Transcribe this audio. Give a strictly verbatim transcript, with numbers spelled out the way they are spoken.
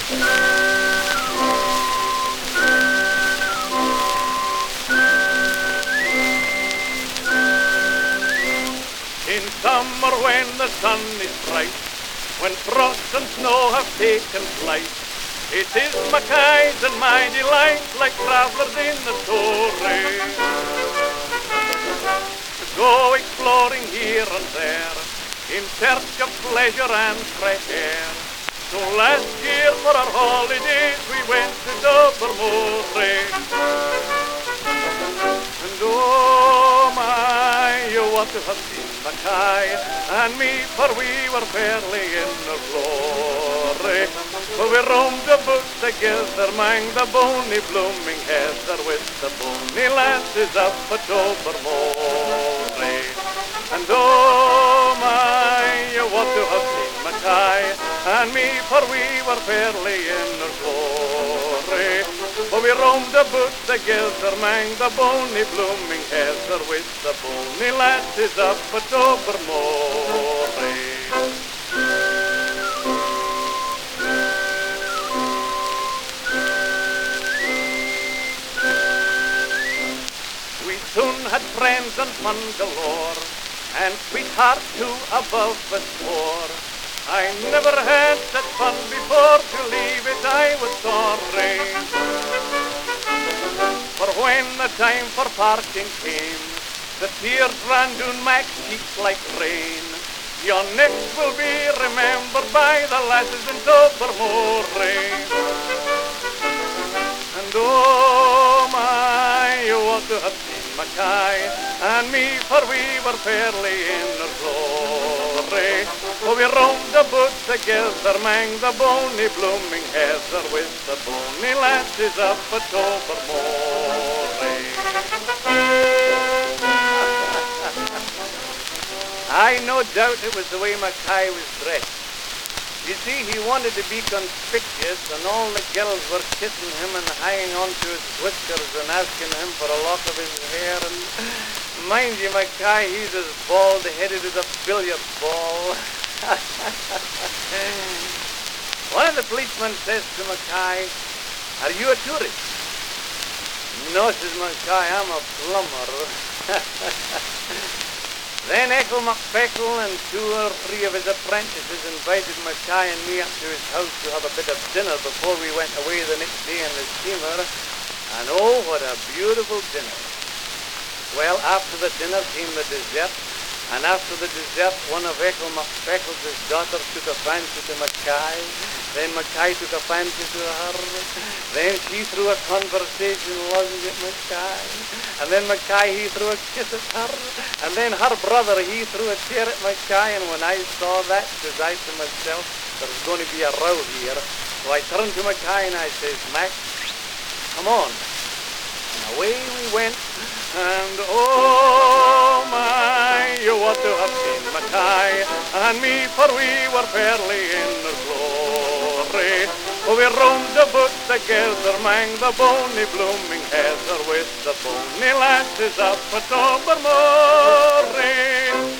In summer when the sun is bright, when frost and snow have taken flight, it is Mackay's and my delight, like travellers in the story, to go exploring here and there, in search of pleasure and fresh air. So last year for our holidays we went to Tobermory, and oh my, you ought to have seen Mackay and me, for we were fairly in the glory. For we roamed about together among the bonny blooming heather, with the bonny lasses up at Tobermory. And oh my, you ought to have seen Mackay and me, for we were fairly in the glory. For we roamed about together among the bonny blooming heather, with the bonny lasses up at Tobermory. We soon had friends and fun galore, and sweethearts too above a score. I never had such fun before, to leave it I was sorry. For when the time for parting came, the tears ran down my cheeks like rain. Your next will be remembered by the lasses in Tobermory. And oh my, you ought to have seen Mackay and me, for we were fairly in the glory. For we roamed about together among the bonny blooming heather, with the bonny lasses up at Tobermory. I no doubt it was the way Mackay was dressed. You see, he wanted to be conspicuous, and all the girls were kissing him and hanging on to his whiskers and asking him for a lock of his hair. And mind you, Mackay, he's as bald-headed as a billiard ball. One of the policemen says to Mackay, "Are you a tourist?" "No," says Mackay, "I'm a plumber." Then Ethel McFeckle and two or three of his apprentices invited Mackay and me up to his house to have a bit of dinner before we went away the next day in the steamer. And oh, what a beautiful dinner. Well, after the dinner came the dessert, and after the dessert, one of Ethel McFeckle's daughters took a fancy to Mackay. Then Mackay took a fancy to her. Then she threw a conversation lozenge at Mackay. And then Mackay, he threw a kiss at her. And then her brother, he threw a chair at Mackay. And when I saw that, says I to myself, there's going to be a row here. So I turned to Mackay and I says, "Mac, come on." And away we went. And oh my, you ought to have seen Mackay and me, for we were fairly in the glory. For we roamed about together among the bonny blooming heather, with the bonny lasses up at Tobermory.